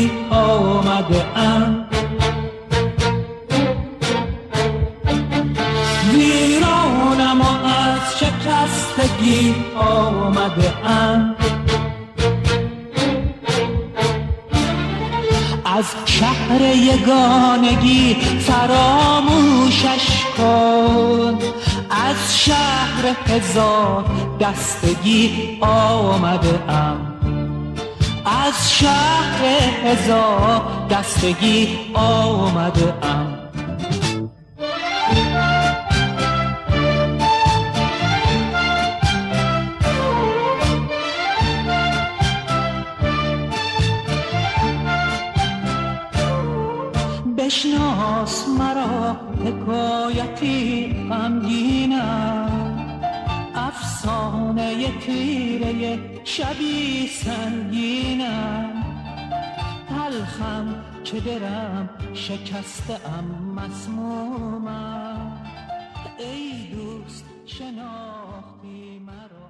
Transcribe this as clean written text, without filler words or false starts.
خستگی آمده ام، ویرانم و از شکستگی آمده ام. از شهر یگانگی فراموشش کن، از شهر هزار دستگی آمده ام، از شهر هزار دستگی آمده ام. بشناس مرا حکایتی غمگینم، افسانه تیره شبی سنگینم. تلخم که درم شکسته ام مسمومم، ای دوست شناختی مرا.